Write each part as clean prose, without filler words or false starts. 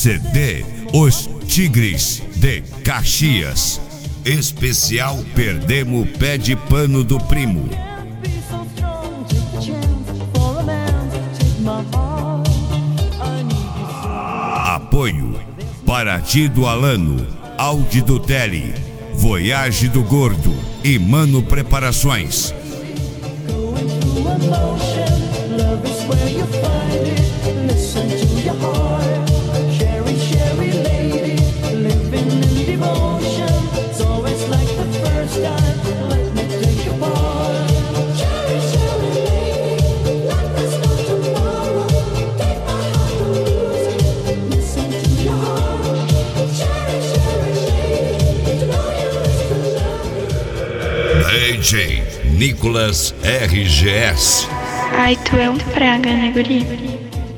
CD Os Tigres de Caxias. Especial Perdemos o Pé de Pano do Primo. Apoio Paraty do Alano, Audi do Tele, Voyage do Gordo e Mano Preparações. DJ Nicolas RGS. Ai, tu é um praga, né, guri?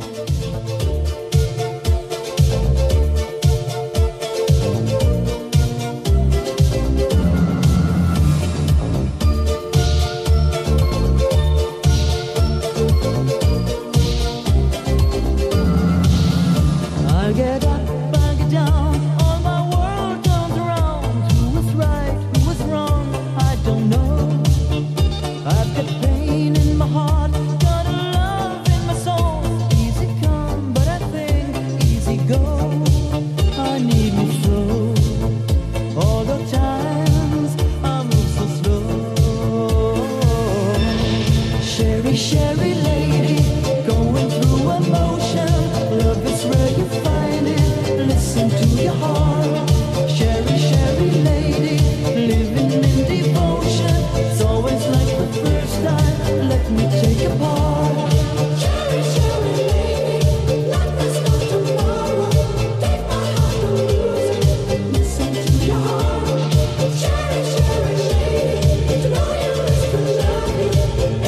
Sherry lady, going through emotion. Love is where you find it. Listen to your heart. Sherry lady, living in devotion. It's always like the first time. Let me take your part. Sherry lady, life is not tomorrow. Take my heart to lose it. Listen to your heart. Sherry lady, to know you is to love you.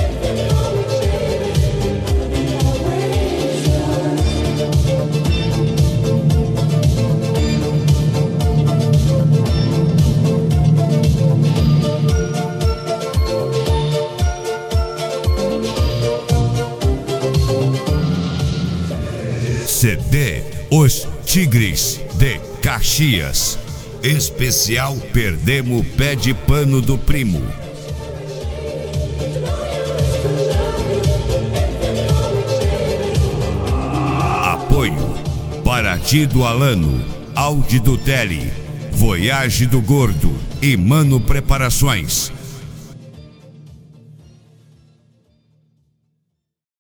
CD Os Tigres de Caxias. Especial Perdemos o Pé de Pano do Primo. Apoio Paraty do Alano, Audi do Tele, Voyage do Gordo e Mano Preparações.